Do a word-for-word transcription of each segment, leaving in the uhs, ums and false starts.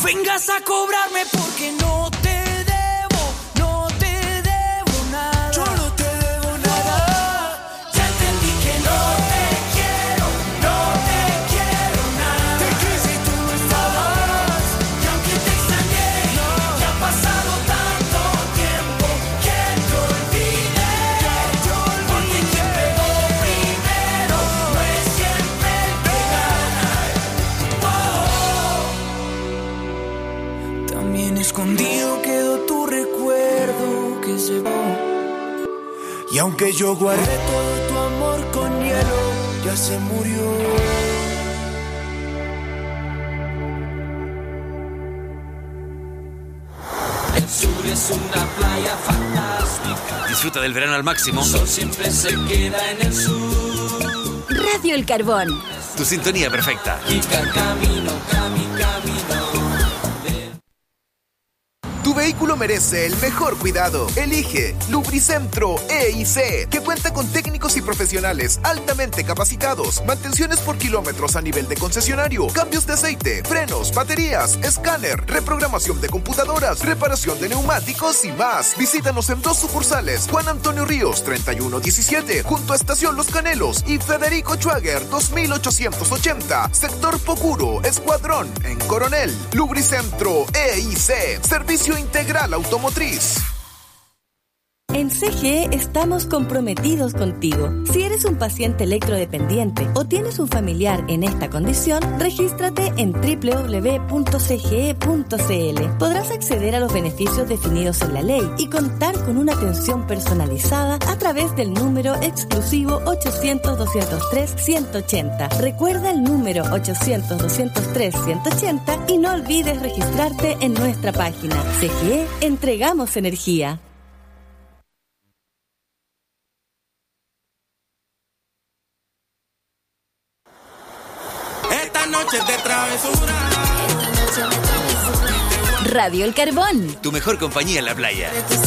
vengas a cobrarme porque no te debo, no te debo nada. Yo no te debo nada. Ya entendí que no te quiero, no te quiero nada. Te quise y tú no estabas. Y aunque te extrañé, no. Ya ha pasado tanto tiempo que te olvidé. Que te olvidé. Porque quien pegó primero no es siempre el que gana. Oh. También escondido quedó tu recuerdo que se va. Y aunque yo guardé todo tu amor con hielo, ya se murió. El sur es una playa fantástica. Disfruta del verano al máximo. El sol siempre se queda en el sur. Radio El Carbón. Tu sintonía perfecta. Y camino, camino, camino. Tu vehículo merece el mejor cuidado. Elige Lubricentro E y C, que cuenta con técnicos y profesionales altamente capacitados, mantenciones por kilómetros a nivel de concesionario, cambios de aceite, frenos, baterías, escáner, reprogramación de computadoras, reparación de neumáticos y más. Visítanos en dos sucursales: Juan Antonio Ríos treinta y uno diecisiete, junto a Estación Los Canelos, y Federico Schwager dos mil ochocientos ochenta, sector Pocuro, Escuadrón, en Coronel. Lubricentro E y C, servicio integral automotriz. En C G E estamos comprometidos contigo. Si eres un paciente electrodependiente o tienes un familiar en esta condición, regístrate en doble u doble u doble u punto c g e punto c l. Podrás acceder a los beneficios definidos en la ley y contar con una atención personalizada a través del número exclusivo ochocientos, doscientos tres, ciento ochenta. Recuerda el número ochocientos, doscientos tres, ciento ochenta y no olvides registrarte en nuestra página. C G E, entregamos energía. Noche de travesura. Radio El Carbón. Tu mejor compañía en la playa.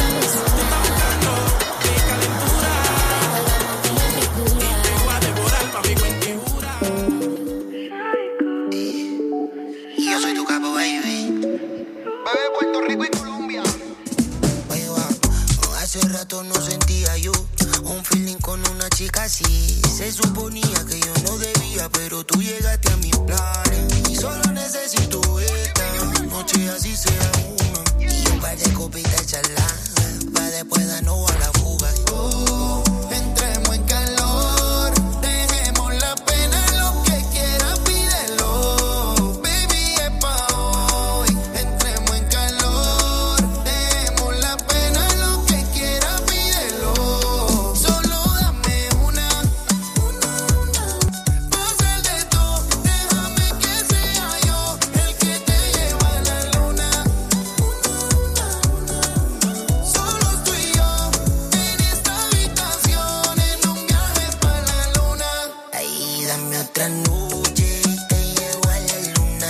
Yo soy tu capo, baby. Bebé, Puerto Rico y Colombia. Oye, va. Hace rato no sentía yo un feeling con una chica así. Se suponía que yo no debía, pero tú llegaste a mis planes. Y solo necesito esta noche, así sea una. Y un par de copitas charladas, para después darnos a la fuga. Oh, entremos en calor, dejemos la pena, lo que quieras pídelo. Baby, es pa' hoy. Entremos en calor, dejemos la pena, lo que quieras pídelo. Solo dame una, una, una. Va a ser de todo, déjame que sea yo el que te lleva a la luna. Una, una, una. Solo tú y yo en esta habitación, en un viaje para la luna. Ahí dame otra noche y te llevo a la luna.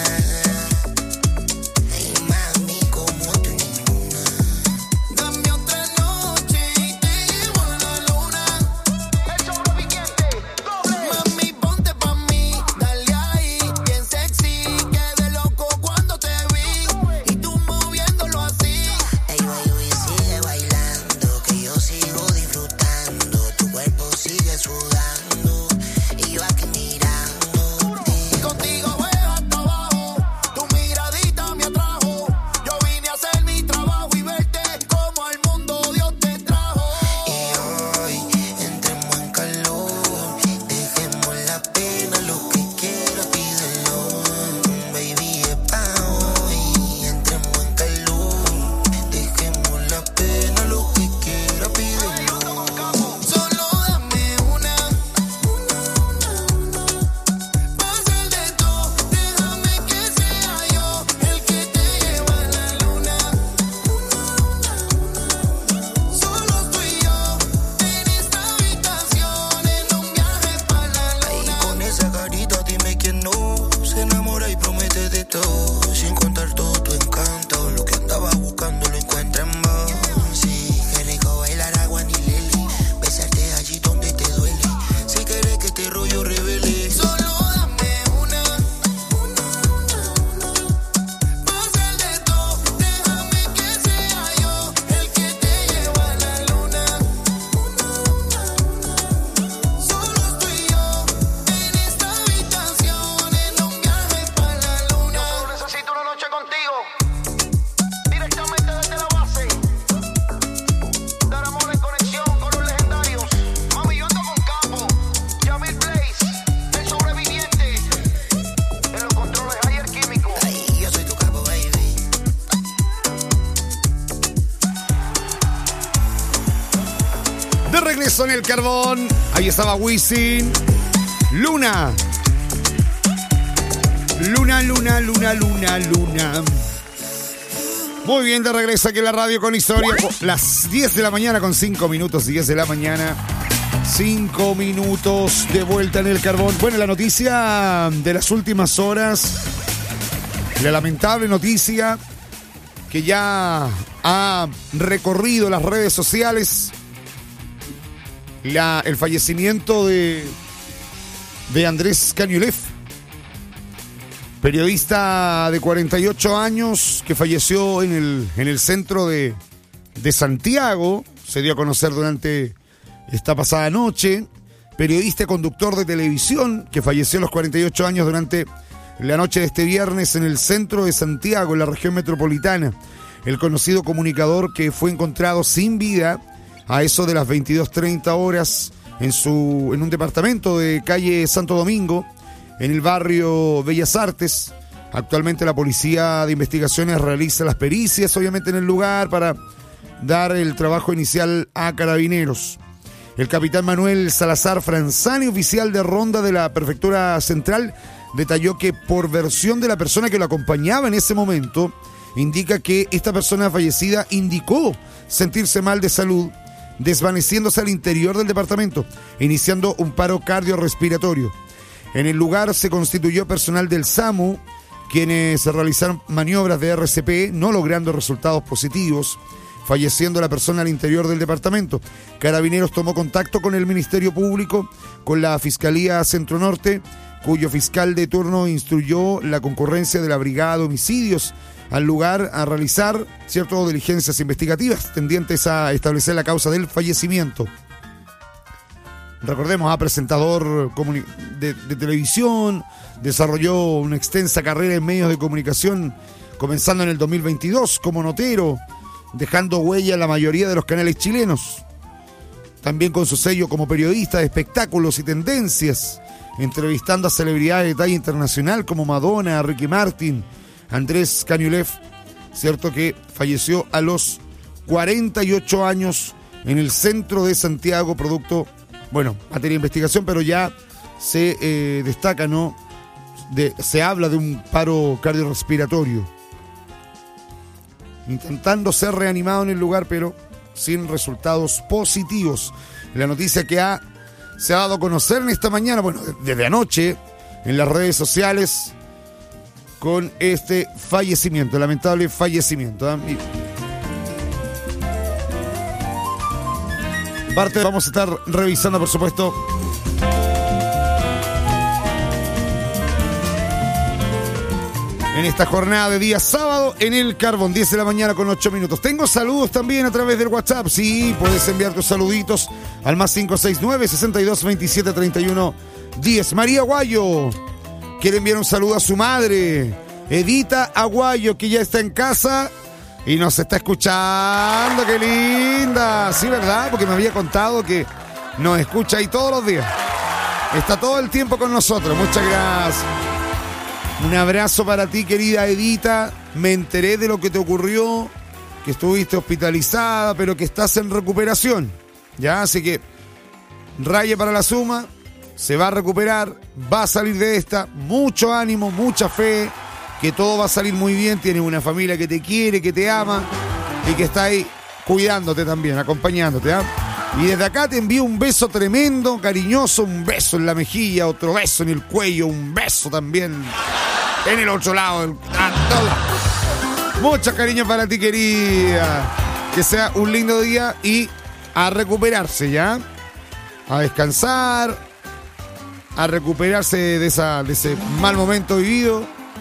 Ay, mami, como tú ninguna. Dame otra noche y te llevo a la luna. El sobreviviente, doble. Mami, ponte pa' mí, dale ahí, bien sexy. Quedé loco cuando te vi y tú moviéndolo así. Ay, baby, sigue bailando, que yo sigo disfrutando. Tu cuerpo sigue sudando y yo aquí mirando. Beso en el Carbón. Ahí estaba Wisin. Luna. Luna, luna, luna, luna, luna. Muy bien, de regreso aquí en la radio con historia. Las diez de la mañana con cinco minutos. diez de la mañana. cinco minutos de vuelta en el Carbón. Bueno, la noticia de las últimas horas. La lamentable noticia que ya ha recorrido las redes sociales. La, el fallecimiento de, de Andrés Cañuelet, periodista de cuarenta y ocho años que falleció en el, en el centro de, de Santiago. Se dio a conocer durante esta pasada noche. Periodista y conductor de televisión que falleció a los cuarenta y ocho años durante la noche de este viernes en el centro de Santiago, en la región metropolitana. El conocido comunicador que fue encontrado sin vida a eso de las veintidós treinta horas en, su, en un departamento de calle Santo Domingo, en el barrio Bellas Artes. Actualmente la Policía de Investigaciones realiza las pericias, obviamente, en el lugar para dar el trabajo inicial a Carabineros. El capitán Manuel Salazar Franzani, oficial de ronda de la Prefectura Central, detalló que por versión de la persona que lo acompañaba en ese momento, indica que esta persona fallecida indicó sentirse mal de salud, desvaneciéndose al interior del departamento, iniciando un paro cardiorrespiratorio. En el lugar se constituyó personal del SAMU, quienes realizaron maniobras de R C P, no logrando resultados positivos, falleciendo la persona al interior del departamento. Carabineros tomó contacto con el Ministerio Público, con la Fiscalía Centro Norte, cuyo fiscal de turno instruyó la concurrencia de la Brigada de Homicidios al lugar a realizar ciertas diligencias investigativas tendientes a establecer la causa del fallecimiento. Recordemos, a presentador de, de televisión, desarrolló una extensa carrera en medios de comunicación, comenzando en el dos mil veintidós como notero, dejando huella en la mayoría de los canales chilenos. También con su sello como periodista de espectáculos y tendencias, entrevistando a celebridades de talla internacional como Madonna, Ricky Martin, Andrés Cañuelet, cierto que falleció a los cuarenta y ocho años en el centro de Santiago, producto, bueno, materia de investigación, pero ya se eh, destaca, ¿no? De, se habla de un paro cardiorrespiratorio. Intentando ser reanimado en el lugar, pero sin resultados positivos. La noticia que ha, se ha dado a conocer en esta mañana, bueno, desde anoche, en las redes sociales, con este fallecimiento, lamentable fallecimiento. ¿eh? Parte vamos a estar revisando, por supuesto, en esta jornada de día sábado en el Carbón, diez de la mañana con ocho minutos. Tengo saludos también a través del WhatsApp. Sí, puedes enviar tus saluditos al más cinco seis nueve, sesenta y dos, veintisiete, treinta y uno, diez. María Aguayo quiere enviar un saludo a su madre, Edita Aguayo, que ya está en casa y nos está escuchando. ¡Qué linda! Sí, ¿verdad? Porque me había contado que nos escucha ahí todos los días. Está todo el tiempo con nosotros. Muchas gracias. Un abrazo para ti, querida Edita. Me enteré de lo que te ocurrió, que estuviste hospitalizada, pero que estás en recuperación. Ya, así que raya para la suma. Se va a recuperar, va a salir de esta. Mucho ánimo, mucha fe, que todo va a salir muy bien. Tienes una familia que te quiere, que te ama y que está ahí cuidándote también, acompañándote. ¿eh? Y desde acá te envío un beso tremendo, cariñoso, un beso en la mejilla, otro beso en el cuello, un beso también en el otro lado. Del... Mucho cariño para ti, querida. Que sea un lindo día y a recuperarse, ¿ya? A descansar, a recuperarse de, esa, de ese mal momento vivido.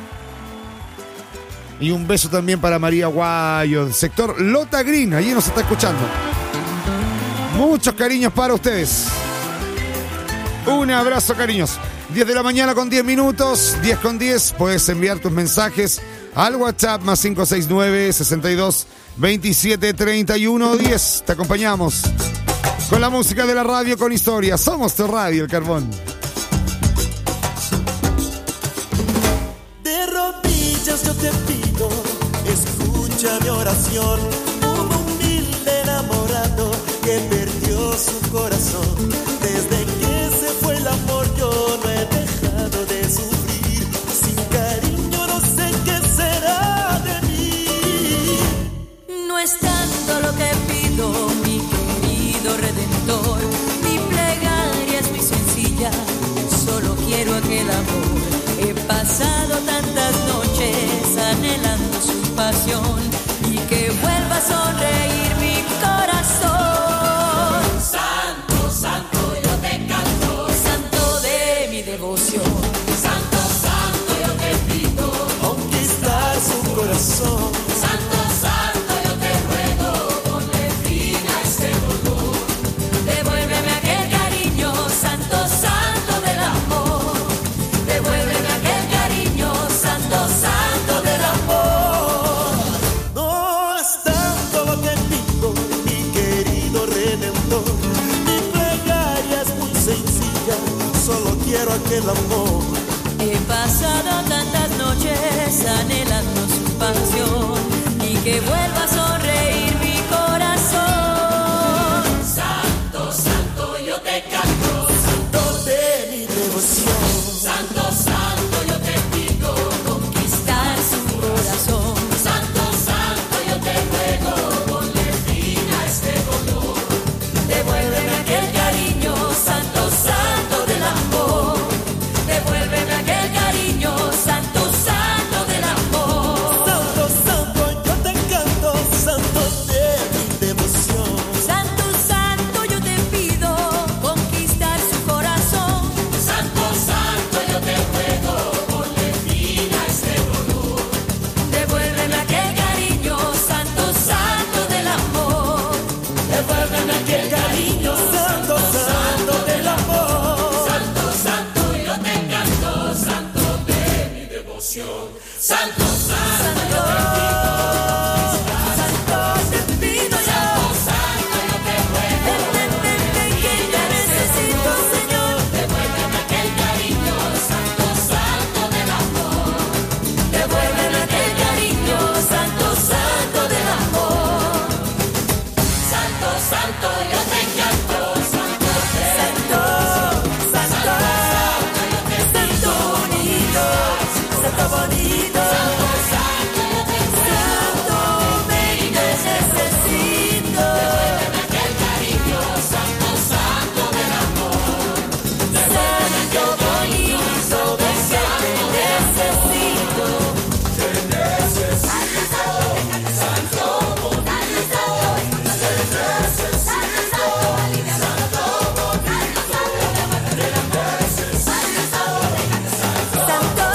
Y un beso también para María Aguayo, del sector Lota Green, allí nos está escuchando. Muchos cariños para ustedes. Un abrazo, cariños. diez de la mañana con diez minutos, diez con diez. Puedes enviar tus mensajes al WhatsApp más cinco seis nueve, sesenta y dos, veintisiete, treinta y uno, diez. Te acompañamos con la música de la radio con historia. Somos tu radio, El Carbón. De rodillas yo te pido, escucha mi oración. Un humilde enamorado que perdió su corazón. Desde que se fue el amor yo no he dejado de sufrir. Sin cariño no sé qué será de mí. No es tanto lo que pido, mi querido Redentor. Mi plegaria es muy sencilla, solo quiero aquel amor. He pasado tantas noches anhelando su pasión y que vuelva a sonreír mi corazón. Santo, santo, yo te canto, santo de mi devoción. Santo, santo, yo te pido conquistar su corazón. Santo, santo, yo te ruego, ponle fin a este dolor. Devuélveme aquel cariño, santo, santo del amor. Devuélveme aquel cariño, santo, santo del amor. No es tanto lo que pido, mi querido Redentor. Mi plegaria es muy sencilla, solo quiero aquel amor. He pasado tantas noches anhelando su pasión y que vuelva a sonreír mi corazón. Santo, santo, yo te canto, santo de mi devoción. Santo, santo, yo te pido conquistar su corazón. Santo, santo, yo te ruego, ponle fin a este dolor. Devuélveme aquel cariño, santo, santo del amor. Devuélveme aquel cariño, santo, santo del amor. Santo, santo, yo te canto, santo de mi devoción. Santo, santo, yo te pido conquistar su corazón. Santo, santo, yo te ruego, ponle fin a este dolor. Devuélveme aquel cariño, santo, santo del amor. Devuélveme aquel cariño, santo, santo del amor. Santo, santo, yo te canto, santo de mi devoción. Santo, santo, santo te pido yo. Santo, yo te ruego, entenderte que ya necesito, Señor. Devuélveme aquel cariño, santo, santo del amor. Devuélveme aquel cariño, santo, santo del amor. Santo, santo, yo te canto, santo, santo, santo, yo te santo bonito, santo bonito, santo, santo, yo te santo, me necesito. Devuélveme aquel cariño, santo, santo del amor. Santo bonito, de santo necesito. Te necesito, santo bonito, te necesito, santo bonito, te necesito, santo,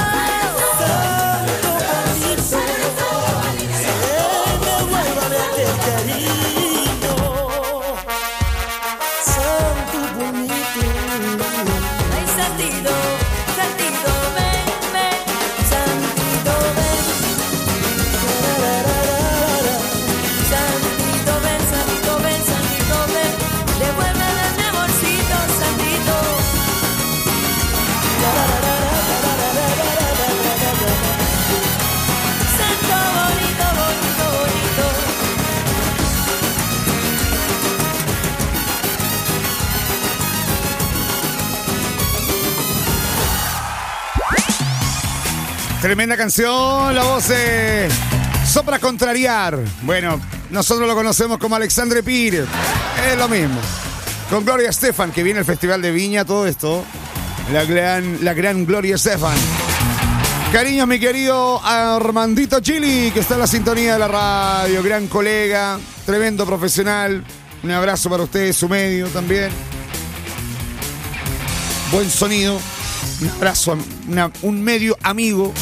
Devuélvame aquel cariño, santo bonito. ay, santito, santito, ven, ven, santito, ven. Santito, ven, santito, ven, santito, ven. Devuélveme mi amorcito, santito. Santo bonito, bonito, bonito. Tremenda canción, la voz de Sopra Contrariar. Bueno, nosotros lo conocemos como Alexandre Pires. Es lo mismo. Con Gloria Estefan, que viene el Festival de Viña, todo esto. La gran, la gran Gloria Estefan. Cariños, mi querido Armandito Chili, que está en la sintonía de la radio. Gran colega, tremendo profesional. Un abrazo para ustedes, su medio también. Buen sonido. Un abrazo, una, un medio amigo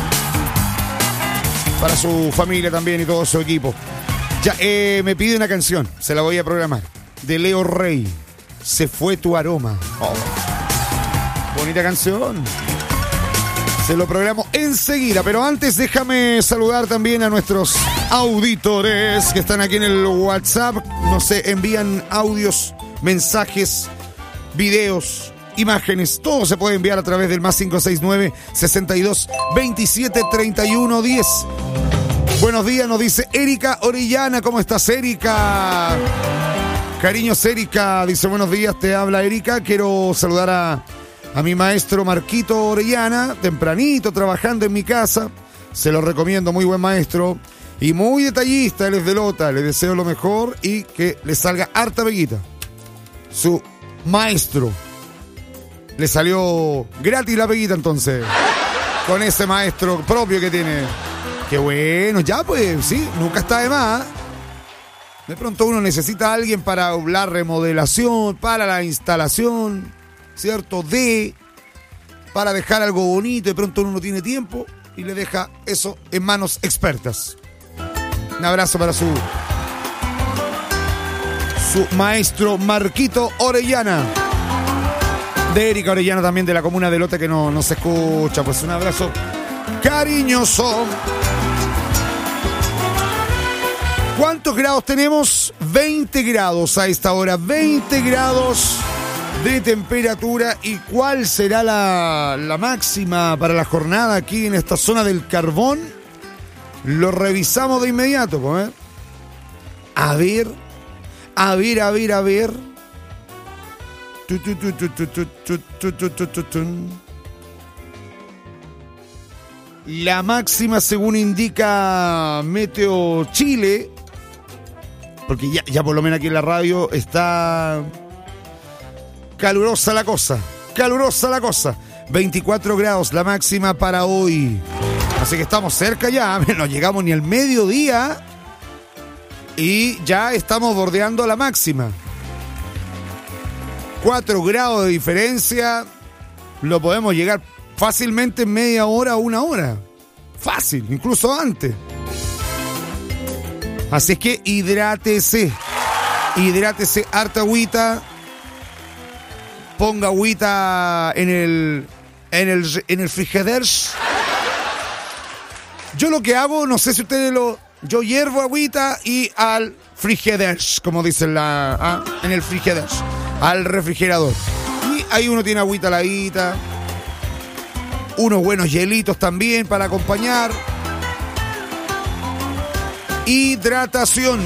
para su familia también y todo su equipo. Ya, eh, me pide una canción, se la voy a programar. De Leo Rey, Se fue tu aroma. Oh, bonita canción. Se lo programo enseguida, pero antes déjame saludar también a nuestros auditores que están aquí en el WhatsApp. Nos envían audios, mensajes, videos, imágenes, todo se puede enviar a través del más cinco seis nueve, sesenta y dos, veintisiete, treinta y uno, diez. Buenos días, nos dice Erika Orellana. ¿Cómo estás, Erika? Cariños, Erika, dice buenos días, te habla Erika. Quiero saludar a, a mi maestro Marquito Orellana, tempranito, trabajando en mi casa. Se lo recomiendo, muy buen maestro. Y muy detallista, él es de Lota. Le deseo lo mejor y que le salga harta peguita. Su maestro. Le salió gratis la peguita entonces. Con ese maestro propio que tiene. Qué bueno, ya pues, sí, nunca está de más. De pronto uno necesita a alguien para la remodelación, para la instalación, ¿cierto? De, para dejar algo bonito. De pronto uno no tiene tiempo y le deja eso en manos expertas. Un abrazo para su, su maestro Marquito Orellana. De Erika Orellana también, de la comuna de Lota, que no, no se escucha. Pues un abrazo cariñoso. ¿Cuántos grados tenemos? veinte grados a esta hora. veinte grados de temperatura. ¿Y cuál será la, la máxima para la jornada aquí en esta zona del Carbón? Lo revisamos de inmediato, pues, ¿eh? A ver, a ver, a ver, a ver. La máxima, según indica Meteo Chile, porque ya, ya por lo menos aquí en la radio está calurosa la cosa, calurosa la cosa. veinticuatro grados la máxima para hoy. Así que estamos cerca ya, no llegamos ni al mediodía y ya estamos bordeando la máxima. cuatro grados de diferencia, lo podemos llegar fácilmente en media hora o una hora. Fácil, incluso antes. Así es que hidrátese. Hidrátese, harta agüita. Ponga agüita en el, en el, en el frigider. Yo lo que hago, no sé si ustedes lo... Yo hiervo agüita y al frigider, como dicen la, ah, en el frigider. Al refrigerador. Y ahí uno tiene agüita heladita, unos buenos hielitos también para acompañar. Hidratación.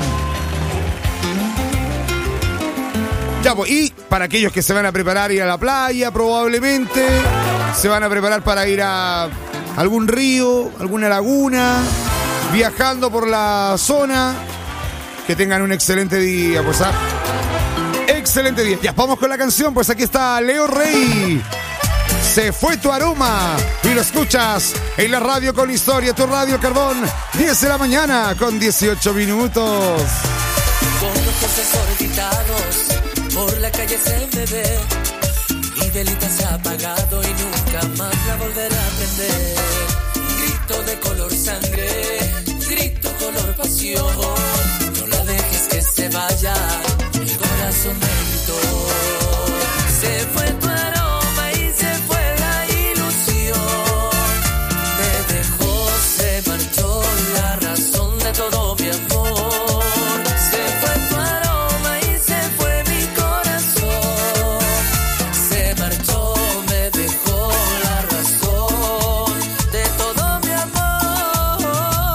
Ya, pues, y para aquellos que se van a preparar ir a la playa, probablemente se van a preparar para ir a algún río, alguna laguna, viajando por la zona, que tengan un excelente día, pues, ¿ah? Excelente día. Ya, vamos con la canción. Pues aquí está Leo Rey. Se fue tu aroma. Y lo escuchas en la radio con historia. Tu radio Carbón. diez de la mañana con dieciocho minutos. Con ojos desorbitados, por la calle se me ve. Mi velita se ha apagado y nunca más la volverá a prender. Grito de color sangre, grito color pasión. No la dejes que se vaya. Corazón me gritó, se fue tu aroma y se fue la ilusión. Me dejó, se marchó la razón de todo mi amor. Se fue tu aroma y se fue mi corazón. Se marchó, me dejó la razón de todo mi amor.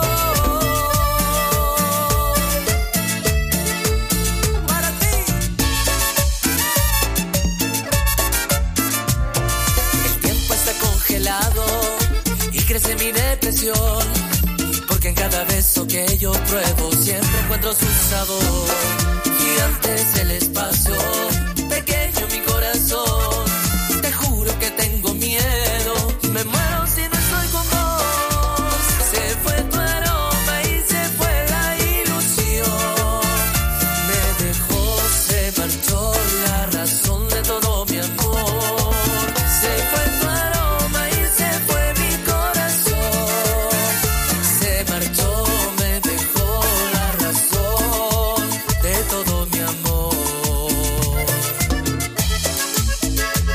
Para ti. Y crece mi depresión, porque en cada beso que yo pruebo siempre encuentro su sabor. Gigante es el espacio, pequeño mi corazón. Te juro que tengo miedo, me muero si no estoy con vos. Se fue tu aroma y se fue la ilusión. Me dejó, se marchó la razón de todo mi amor. Se fue tu aroma y se fue mi corazón. Se marchó, me dejó la razón de todo mi amor.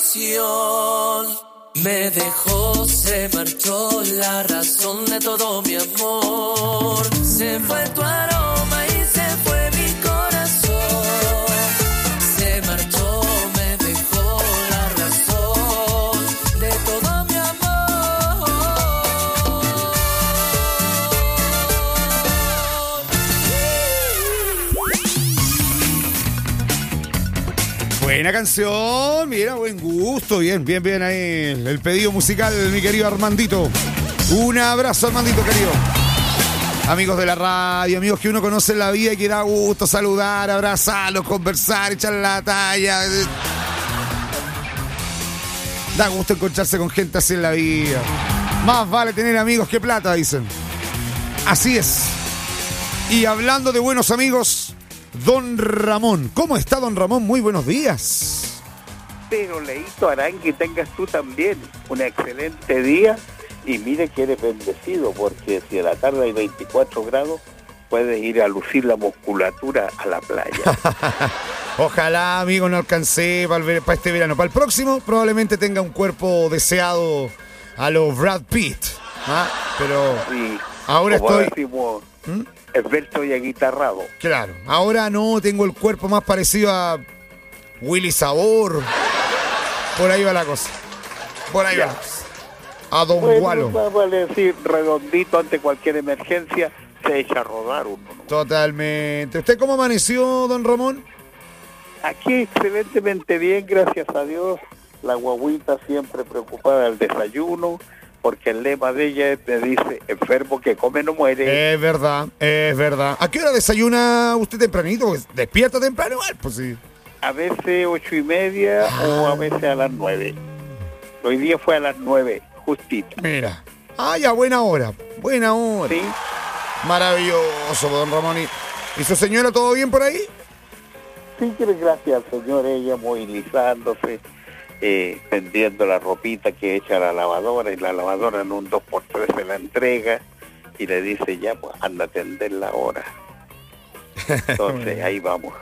pasión. Me dejó, se marchó la razón de todo mi amor. Se fue tu aroma y se fue mi corazón. Se marchó, me dejó la razón de todo mi amor. Buena canción, mira, buen gusto, bien, bien, bien ahí el, el pedido musical, mi querido Armandito. Un abrazo, Armandito, querido. Amigos de la radio, amigos que uno conoce en la vida y que da gusto saludar, abrazarlos, conversar, echar la talla. Da gusto encontrarse con gente así en la vida. Más vale tener amigos que plata, dicen. Así es. Y hablando de buenos amigos, don Ramón. ¿Cómo está, don Ramón? Muy buenos días. Pero, Leito Arangui, tengas tú también un excelente día. Y mire que eres bendecido, porque si a la tarde hay veinticuatro grados, puedes ir a lucir la musculatura a la playa. Ojalá, amigo, no alcancé para, el, para este verano. Para el próximo, probablemente tenga un cuerpo deseado a los Brad Pitt. ¿Ah? Pero sí, ahora como estoy... decimos, ¿Mm? esbelto y aguitarrado. Claro, ahora no, tengo el cuerpo más parecido a Willy Sabor. Por ahí va la cosa. Por ahí Ya. va la cosa. A Don Bueno, Gualo. vale decir, redondito ante cualquier emergencia, se echa a rodar uno, ¿no? Totalmente. ¿Usted cómo amaneció, don Ramón? Aquí excelentemente bien, gracias a Dios. La guaguita siempre preocupada del desayuno, porque el lema de ella es, me dice, enfermo que come no muere. Es verdad, es verdad. ¿A qué hora desayuna usted tempranito? Porque despierta temprano igual, pues sí. A veces ocho y media o a veces a las nueve. Hoy día fue a las nueve, justita. Mira. Ah, ya, buena hora. Buena hora. Sí. Maravilloso, don Ramón. ¿Y, ¿y su señora todo bien por ahí? Sí, que gracias al Señor, ella movilizándose, eh, tendiendo la ropita que echa a la lavadora, y la lavadora en un dos por tres se la entrega y le dice, ya, pues anda a atenderla ahora. Entonces, ahí vamos.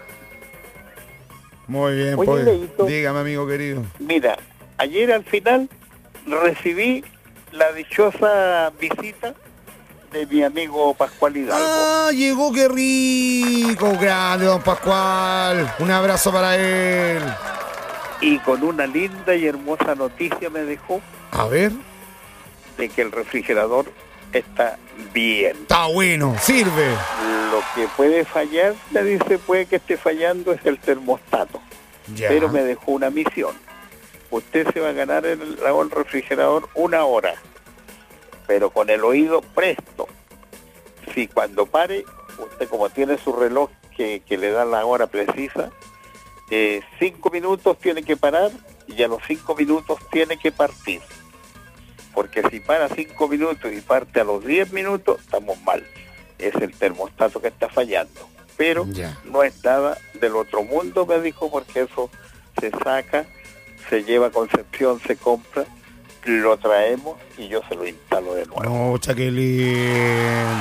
Muy bien, Oye, pues. Leito, Dígame, amigo querido. mira, ayer al final recibí la dichosa visita de mi amigo Pascual Hidalgo. Ah, llegó, qué rico. Grande, don Pascual. Un abrazo para él. Y con una linda y hermosa noticia me dejó A ver. de que el refrigerador está bien. Está bueno, sirve. Lo que puede fallar, me dice, puede que esté fallando es el termostato. Ya. Pero me dejó una misión. Usted se va a ganar el, el refrigerador una hora, pero con el oído presto. Si cuando pare, usted como tiene su reloj que, que le da la hora precisa, eh, cinco minutos tiene que parar y a los cinco minutos tiene que partir. Porque si para cinco minutos y parte a los diez minutos, estamos mal. Es el termostato que está fallando. Pero Ya. no es nada del otro mundo, me dijo, porque eso se saca, se lleva a Concepción, se compra, lo traemos y yo se lo instalo de nuevo. No, Chaquelín.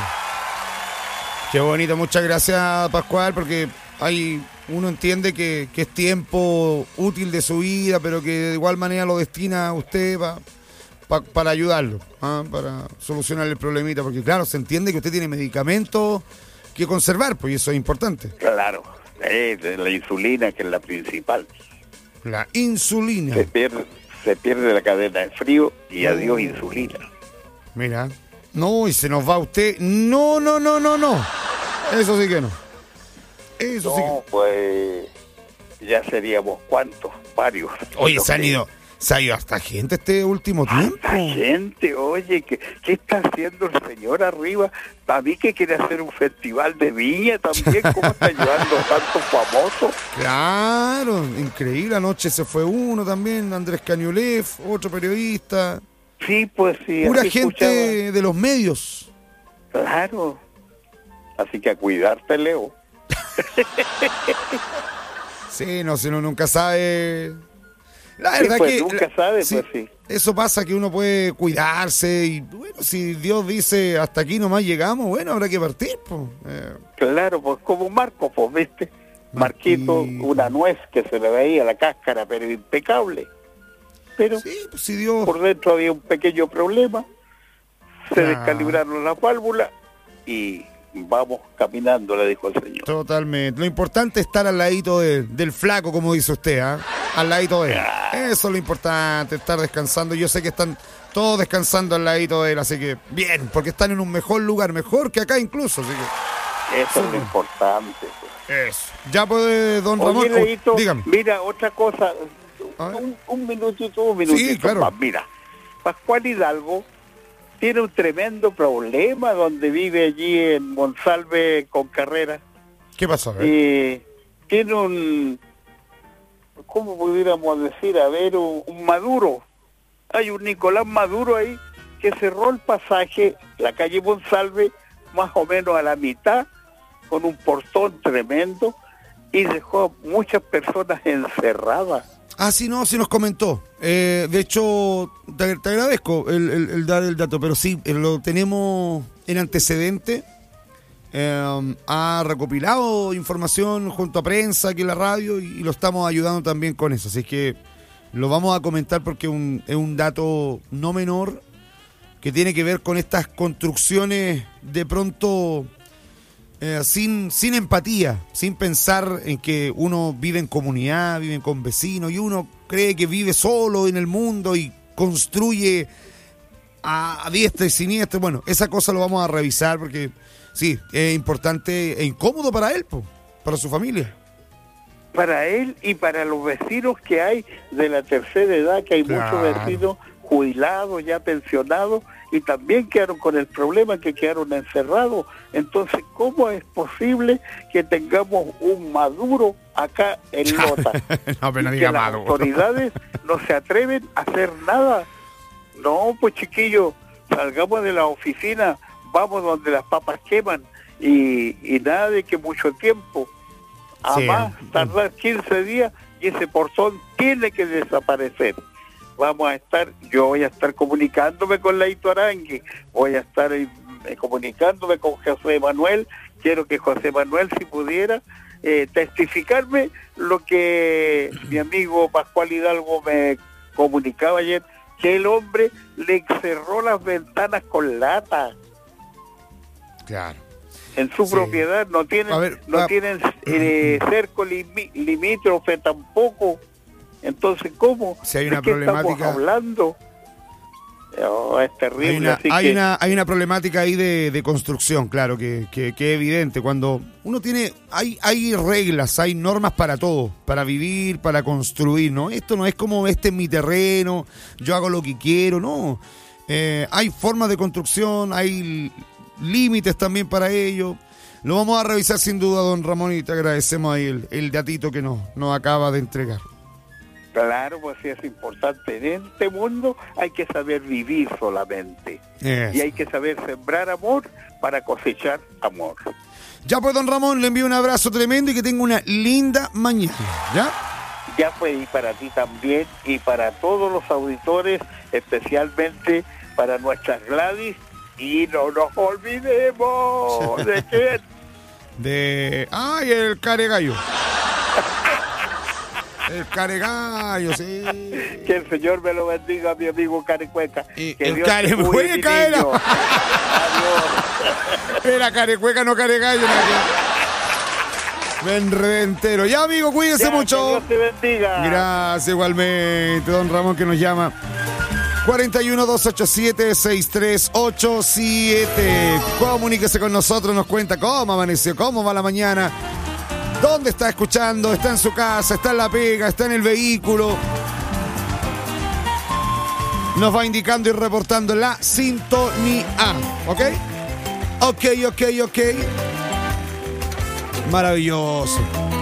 Qué bonito, muchas gracias, Pascual, porque hay uno entiende que, que es tiempo útil de su vida, pero que de igual manera lo destina a usted pa, pa, para ayudarlo, ¿ah? Para solucionar el problemita, porque claro, se entiende que usted tiene medicamentos que conservar, pues y eso es importante. Claro, eh, la insulina, que es la principal. La insulina. Se pierde, se pierde la cadena de frío y adiós insulina. Mira. No, y se nos va usted. No, no, no, no, no. Eso sí que no. Eso sí que No, pues ya seríamos cuántos, varios. Oye, Los se han que- ido, se ha ido hasta gente este último tiempo. Hasta gente, oye, ¿qué, ¿qué está haciendo el señor arriba? Para mí que quiere hacer un festival de viña también, ¿cómo está llevando tantos famosos? Claro, increíble. Anoche se fue uno también, Andrés Cañulev, otro periodista. Sí, pues sí. Pura así gente escuchaba. de los medios. Claro. Así que a cuidarte, Leo. Sí, no, si uno nunca sabe. La Sí, verdad pues, que. nunca la- sabe, pues, sí. Eso pasa, que uno puede cuidarse y, bueno, si Dios dice hasta aquí nomás llegamos, bueno, habrá que partir, pues. Eh, Claro, pues como Marco, pues, ¿viste? Marquito, Marquito. una nuez que se le veía la cáscara, pero impecable. pero sí, pues, si Dios... por dentro había un pequeño problema, se Ah. descalibraron las válvulas y vamos caminando, le dijo el señor. Totalmente. Lo importante es estar al ladito de- del flaco, como dice usted, ¿ah? Al ladito de él. Eso es lo importante, estar descansando. Yo sé que están todos descansando al ladito de él, así que bien, porque están en un mejor lugar, mejor que acá incluso, así que... Eso es lo importante. Pues. Eso. Ya puede, don Ramón... Oye, Leito, dígame. mira, otra cosa, A ver. un, un minutito, un minutito Sí, claro. más. Mira, Pascual Hidalgo tiene un tremendo problema donde vive allí en Monsalve con Carrera. ¿Qué pasó? A ver. Eh, tiene un, ¿cómo pudiéramos decir? A ver, un, un Maduro. Hay un Nicolás Maduro ahí que cerró el pasaje, la calle Monsalve, más o menos a la mitad, con un portón tremendo, y dejó a muchas personas encerradas. Ah, sí, no, sí nos comentó. Eh, de hecho, te, te agradezco el, el- el dar el dato, pero sí, eh, lo tenemos en antecedente. Eh, ha recopilado información junto a prensa aquí en la radio y, y lo estamos ayudando también con eso. Así que lo vamos a comentar porque un- es un dato no menor que tiene que ver con estas construcciones de pronto eh, sin, sin empatía, sin pensar en que uno vive en comunidad, vive con vecinos y uno cree que vive solo en el mundo y construye a, a diestra y siniestra. Bueno, esa cosa lo vamos a revisar porque sí, es importante e incómodo para él, po, para su familia. Para él y para los vecinos que hay de la tercera edad, que hay Claro. muchos vecinos jubilados, ya pensionados, y también quedaron con el problema que quedaron encerrados. Entonces, ¿cómo es posible que tengamos un Maduro acá en Lota? No, pero no Y diga que las Maduro. autoridades no se atreven a hacer nada. No, pues chiquillos, salgamos de la oficina, vamos donde las papas queman, y, y nada de que mucho tiempo. A Sí. más tardar quince días y ese portón tiene que desaparecer. Vamos a estar, yo voy a estar comunicándome con Leito Arangui, voy a estar eh, comunicándome con José Manuel. Quiero que José Manuel, si pudiera, eh, testificarme lo que mi amigo Pascual Hidalgo me comunicaba ayer, que el hombre le cerró las ventanas con lata. Claro. En su Sí. propiedad no tienen, A ver, no ah, tienen eh, cerco limi- limítrofe tampoco. Entonces, ¿cómo? Si hay una ¿De qué estamos problemática- hablando? Oh, es terrible. Hay una, así hay que una, hay una problemática ahí de, de construcción, claro, que, que, que es evidente. Cuando uno tiene, hay, hay reglas, hay normas para todo, para vivir, para construir, ¿no? Esto no es como este es mi terreno, yo hago lo que quiero, no. Eh, hay formas de construcción, hay límites también para ello. Lo vamos a revisar sin duda, don Ramón, y te agradecemos ahí el, el datito que nos, nos acaba de entregar. claro, pues sí es importante. En este mundo hay que saber vivir solamente. Eso. Y hay que saber sembrar amor para cosechar amor. Ya pues, don Ramón, le envío un abrazo tremendo y que tenga una linda mañana, ¿ya? Ya fue, y para ti también, y para todos los auditores, especialmente para nuestras Gladys, y no nos olvidemos de quién. De... ¡Ay, el caregallo! El caregallo, sí. Que el Señor me lo bendiga, mi amigo Carecueca. Y Que el Dios te cuide, mi Carecueca era. niño. Adiós. Era carecueca, no caregallo. Me enredé entero. Ya, amigo, cuídese Ya, mucho. Que Dios te bendiga. Gracias, igualmente, don Ramón, que nos llama. cuarenta y uno, doscientos ochenta y siete, sesenta y tres ochenta y siete. Comuníquese con nosotros, nos cuenta cómo amaneció, cómo va la mañana, dónde está escuchando, está en su casa, está en la pega, está en el vehículo. Nos va indicando y reportando la sintonía. ¿Ok? Ok, ok, ok. Maravilloso.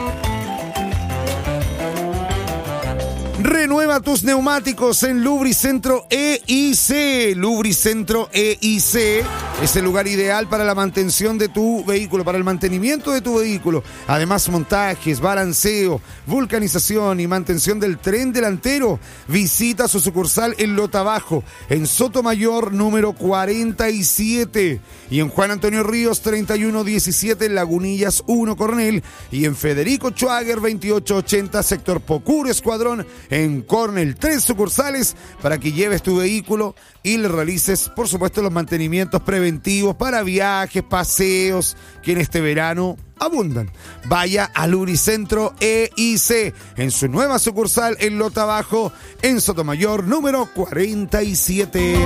Renueva tus neumáticos en Lubricentro E I C. Lubricentro E I C Es el lugar ideal para la mantención de tu vehículo, para el mantenimiento de tu vehículo. Además, montajes, balanceo, vulcanización y mantención del tren delantero. Visita su sucursal en Lota Bajo, en Sotomayor número cuarenta y siete. Y en Juan Antonio Ríos treinta y uno diecisiete, en Lagunillas uno Coronel. Y en Federico Schwager veintiocho ochenta, sector Pocur Escuadrón, en Cornell. Tres sucursales para que lleves tu vehículo y le realices, por supuesto, los mantenimientos preventivos para viajes, paseos, que en este verano abundan. Vaya a Lubricentro E I C en su nueva sucursal en Lota Bajo, en Sotomayor número cuarenta y siete.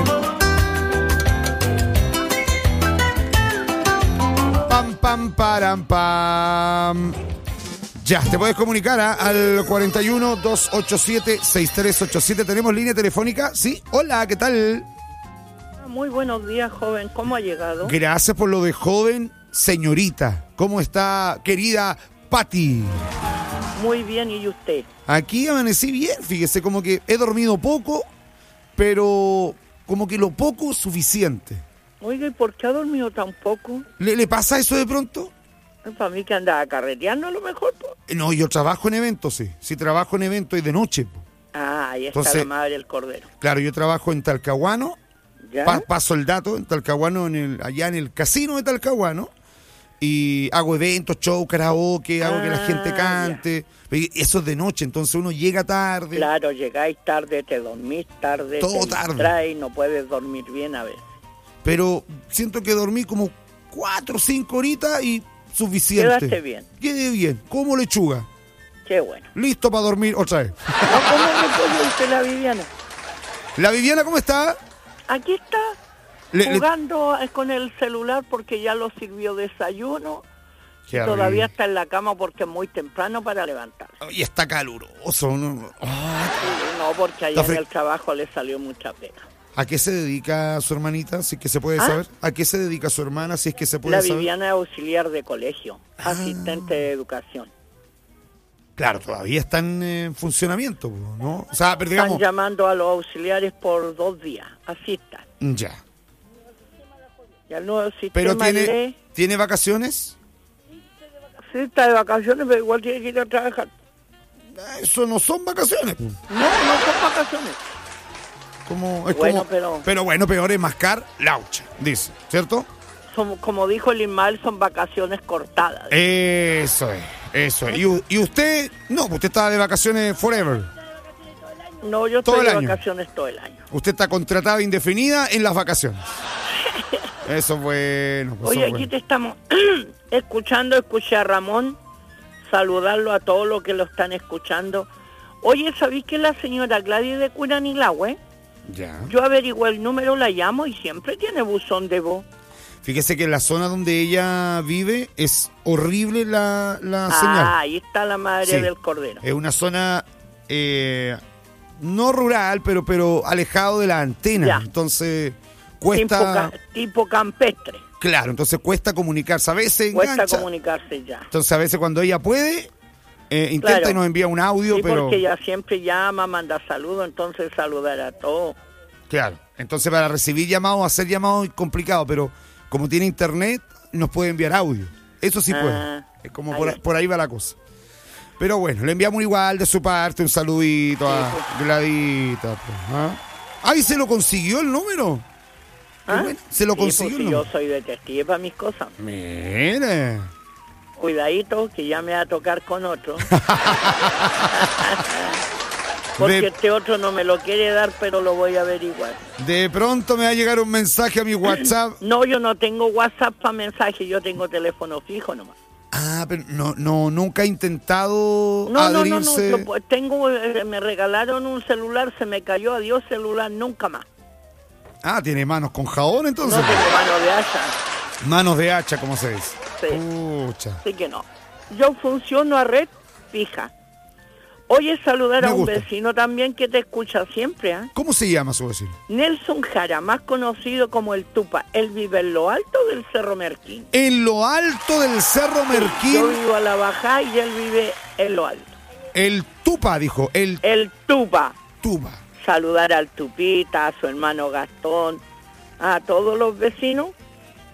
Pam, pam, param, pam. Ya, te puedes comunicar ¿eh? al cuarenta y uno, doscientos ochenta y siete, sesenta y tres ochenta y siete. ¿Tenemos línea telefónica? Sí. Hola, ¿qué tal? Muy buenos días, joven. ¿Cómo ha llegado? Gracias por lo de joven, señorita. ¿Cómo está, querida Patti? Muy bien, ¿y usted? Aquí amanecí bien, fíjese, como que he dormido poco, pero como que lo poco suficiente. Oiga, ¿y por qué ha dormido tan poco? ¿Le, le pasa eso de pronto? Para mí que andaba carreteando a lo mejor, po. No, yo trabajo en eventos, sí. Sí, trabajo en eventos y de noche. Po. Ah, ahí está Entonces, la madre del cordero. Claro, yo trabajo en Talcahuano. ¿Ya? Pa- paso el dato, en Talcahuano, en el, allá en el casino de Talcahuano. Y hago eventos, show, karaoke, hago Ah, que la gente cante. Y eso es de noche, entonces uno llega tarde. Claro, llegáis tarde, te dormís tarde, Todo te tarde. distraes, no puedes dormir bien a veces. Pero siento que dormí como cuatro o cinco horitas y suficiente. Quedaste bien. Quedé bien, como lechuga. Qué bueno. Listo para dormir otra vez. No, ¿cómo me puede usted la Viviana? ¿La Viviana cómo está? Aquí está, Le- le- jugando le... con el celular porque ya lo sirvió desayuno. Qué Y todavía rico. está en la cama porque es muy temprano para levantar. Y está caluroso. ¿No? Ah, No, porque allá Está en fre- el trabajo le salió mucha pena. ¿a qué se dedica su hermanita? Si es que se puede ¿Ah? saber. ¿A qué se dedica su hermana? Si es que se puede La saber. Viviana es auxiliar de colegio, Ah. asistente de educación. Claro, todavía está en eh, funcionamiento, ¿no? O sea, pero Están digamos... llamando a los auxiliares por dos días, así está. Ya. Y el nuevo sistema Pero tiene, lee, ¿tiene vacaciones? sí está de vacaciones, pero igual tiene que ir a trabajar. Eso no son vacaciones. No, no son vacaciones. Como, es Bueno, como- pero- pero bueno, peor es mascar laucha, dice, ¿cierto? Son, como dijo el Ismael, son vacaciones cortadas. Eso es, eso es. ¿Y, u- y usted? No, usted está de vacaciones forever. No, yo todo estoy el de año. vacaciones todo el año. Usted está contratada indefinida en las vacaciones. Eso es bueno. Eso Oye, es aquí bueno. te estamos escuchando, escuché a Ramón, saludarlo a todos los que lo están escuchando. Oye, ¿sabéis que la señora Gladys de Curanilahue? Ya. Yo averigué el número, la llamo y siempre tiene buzón de voz. Fíjese que en la zona donde ella vive es horrible la, la Ah, señal. ahí está la madre Sí. del cordero. Es una zona eh, no rural, pero pero alejado de la antena. Ya. Entonces Tipo, cuesta... ca- tipo campestre. Claro, entonces cuesta comunicarse. A veces Cuesta engancha. comunicarse ya. Entonces a veces cuando ella puede, eh, intenta Claro. y nos envía un audio, Sí, pero... porque ella siempre llama, manda saludos, entonces saludar a todos. Claro, entonces para recibir llamados, hacer llamados es complicado, pero como tiene internet, nos puede enviar audio. Eso sí Ah, puede. Es como ahí por, va. por ahí va la cosa. Pero bueno, le enviamos igual de su parte un saludito a Gladita. Pues, ¿ah? ¡Ay, se lo consiguió el número! Qué ¿Ah? bueno, se lo Sí, consiguió pues, el si yo número. soy detective para mis cosas. Mire. Cuidadito, que ya me va a tocar con otro. Porque De- este otro no me lo quiere dar, pero lo voy a averiguar. De pronto me va a llegar un mensaje a mi WhatsApp. No, yo no tengo WhatsApp para mensaje, yo tengo teléfono fijo nomás. Ah, pero no, no, nunca ha intentado No, no, no, no, adherirse. lo- pues, tengo, eh, me regalaron un celular, se me cayó, adiós celular, nunca más. Ah, tiene manos con jabón No entonces. tengo mano de hacha, Manos de hacha, como se dice. sí, Pucha. así que no. Yo funciono a red fija. Oye, saludar Me a un gusta. vecino también que te escucha siempre, ¿ah? ¿Cómo se llama su vecino? Nelson Jara, más conocido como el Tupa. Él vive en lo alto del Cerro Merquín. En lo alto del Cerro Merquín, Yo vivo a la bajada y él vive en lo alto. el Tupa, dijo, el El Tupa. Tupa. Saludar al Tupita, a su hermano Gastón, a todos los vecinos.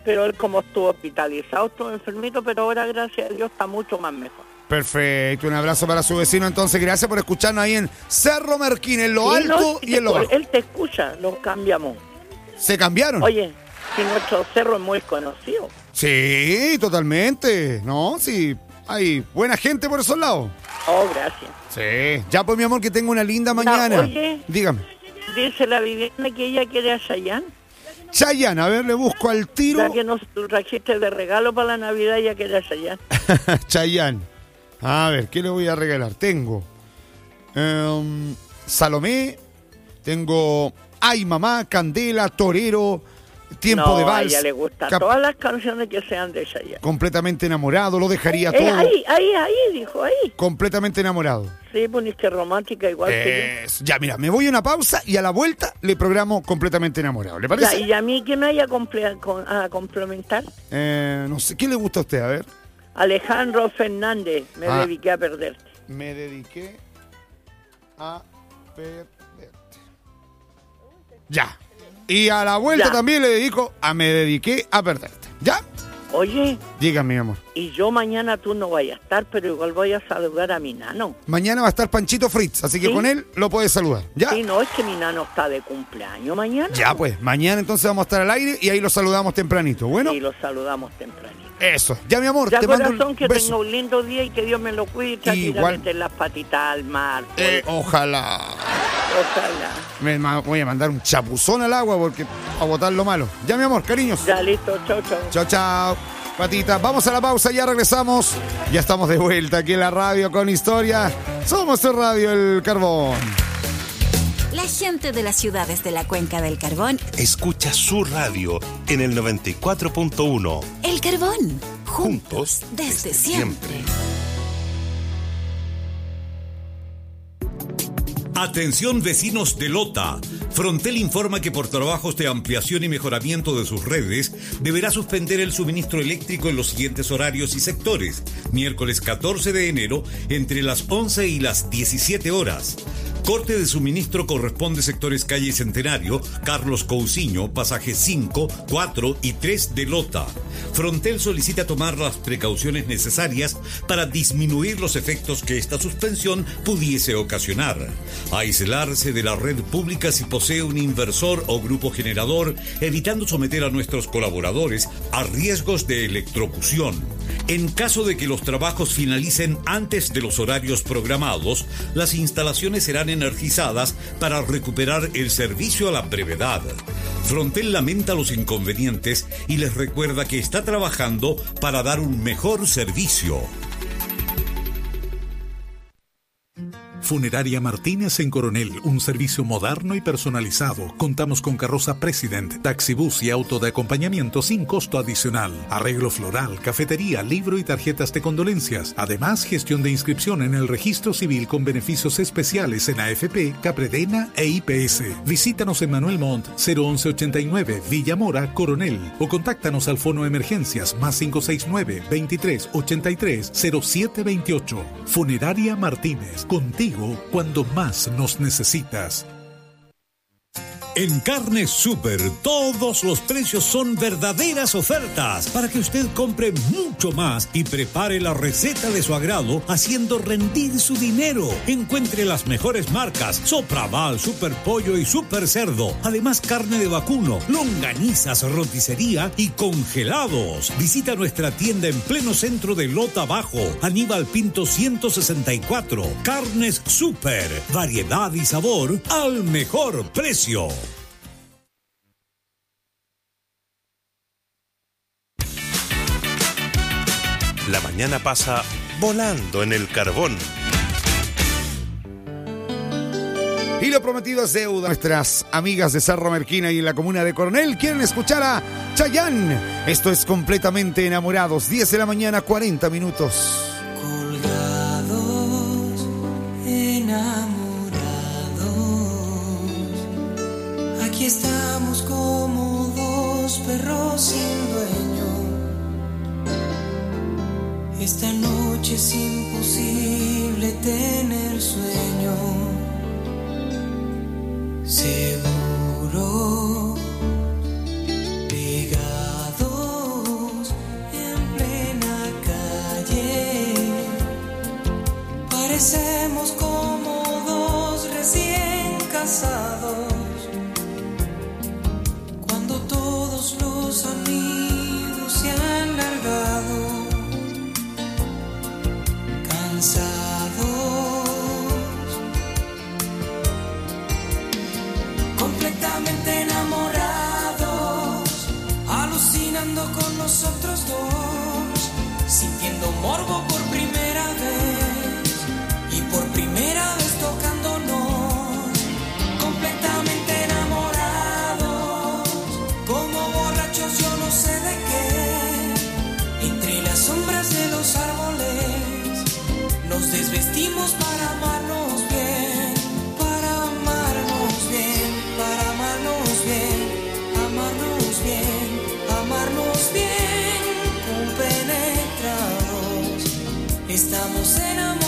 pero él como estuvo hospitalizado, estuvo enfermito, pero ahora gracias a Dios está mucho más mejor. Perfecto, un abrazo para su vecino entonces, gracias por escucharnos ahí en Cerro Merquín, en lo Sí, alto no, y en lo bajo. Él te escucha, lo cambiamos. ¿Se cambiaron? Oye, si nuestro cerro es muy conocido. Sí, totalmente, no, sí, hay buena gente por esos lados. Oh, gracias. Sí, ya pues mi amor, que tenga una linda mañana. Ya, oye, dígame. dice la Viviana que ella quiere a Chayanne. Chayanne, a ver, le busco al tiro. Ya que nos trajiste de regalo para la Navidad, ella quiere a Chayanne. Chayanne. A ver, ¿qué le voy a regalar? Tengo um, Salomé, tengo Ay Mamá, Candela, Torero, Tiempo no, de Vals. A ella le gustan cap- todas las canciones que sean de Chayanne. Completamente enamorado, lo dejaría Eh, todo. ahí, ahí, ahí, dijo, ahí. Completamente enamorado. Sí, pues que romántica igual que Es- Ya, mira, me voy a una pausa y a la vuelta le programo Completamente enamorado. ¿Le yo. parece? Ya, y a mí que me haya comple- con- a complementar. Eh, no sé, ¿qué le gusta a usted? A ver. Alejandro Fernández, me Ah. dediqué a perderte. Me dediqué a perderte. Ya. Y a la vuelta Ya. también le dedico a me dediqué a perderte. ¿Ya? Oye, Dígame, mi amor. y yo mañana tú no vayas a estar, pero igual voy a saludar a mi nano. Mañana va a estar Panchito Fritz, así que ¿Sí? con él lo puedes saludar. ¿Ya? Sí, no, es que mi nano está de cumpleaños mañana. Ya, pues. Mañana entonces vamos a estar al aire y ahí lo saludamos tempranito. Bueno, Y lo saludamos tempranito. eso. Ya, mi amor, Ya, te mando corazón, un que beso. tenga un lindo día y que Dios me lo cuide y trate de ir a Igual. meter las patitas al mar. pues. Eh, ojalá. Ojalá. Me ma- voy a mandar un chapuzón al agua porque a botar lo malo. Ya, mi amor, cariños. Ya, listo. Chau, chau. Chao, chao. Patita, vamos a la pausa, ya regresamos. Ya estamos de vuelta aquí en la radio con historia. Somos tu radio El Carbón. La gente de las ciudades de la Cuenca del Carbón, Escucha su radio en el noventa y cuatro punto uno. El Carbón, Juntos desde siempre. Atención vecinos de Lota. Frontel informa que por trabajos de ampliación y mejoramiento de sus redes deberá suspender el suministro eléctrico en los siguientes horarios y sectores. Miércoles catorce de enero entre las once y las diecisiete horas. Corte de suministro corresponde sectores calle Centenario, Carlos Cousiño, pasaje cinco, cuatro y tres de Lota. Frontel solicita tomar las precauciones necesarias para disminuir los efectos que esta suspensión pudiese ocasionar. Aislarse de la red pública si posee un inversor o grupo generador, evitando someter a nuestros colaboradores a riesgos de electrocución. En caso de que los trabajos finalicen antes de los horarios programados, las instalaciones serán energizadas para recuperar el servicio a la brevedad. Frontel lamenta los inconvenientes y les recuerda que está trabajando para dar un mejor servicio. Funeraria Martínez en Coronel, un servicio moderno y personalizado. Contamos con carroza President, taxibús y auto de acompañamiento sin costo adicional. Arreglo floral, cafetería, libro y tarjetas de condolencias. Además, gestión de inscripción en el registro civil con beneficios especiales en A F P, Capredena e I P S. Visítanos en Manuel Montt, cero once ochenta y nueve, Villa Mora, Coronel. O contáctanos al fono emergencias más cinco seis nueve, veintitrés ochenta y tres, cero siete veintiocho. Funeraria Martínez, contigo cuando más nos necesitas. En Carnes Super, todos los precios son verdaderas ofertas para que usted compre mucho más y prepare la receta de su agrado haciendo rendir su dinero. Encuentre las mejores marcas: Sopraval, Super Pollo y Super Cerdo. Además, carne de vacuno, longanizas, roticería y congelados. Visita nuestra tienda en pleno centro de Lota Bajo, Aníbal Pinto ciento sesenta y cuatro. Carnes Super, variedad y sabor al mejor precio. La mañana pasa volando en el Carbón. Y lo prometido es deuda. Nuestras amigas de Cerro Merquina y en la comuna de Coronel quieren escuchar a Chayanne. Esto es Completamente Enamorados. diez de la mañana, cuarenta minutos. Colgados, enamorados, aquí estamos como dos perros sin dueño. Esta noche es imposible tener sueño. Seguro, pegados Parecemos como dos recién casados, cuando todos los amigos se han largado, cansados, completamente enamorados, alucinando con nosotros dos, sintiendo morbo por primera vez y por primera vez tocándonos, completamente enamorados, como borrachos yo no sé de qué, entre las sombras de los árboles nos desvestimos para amarnos bien, para amarnos bien, para amarnos bien, amarnos bien, amarnos bien, compenetrados, estamos enamorados.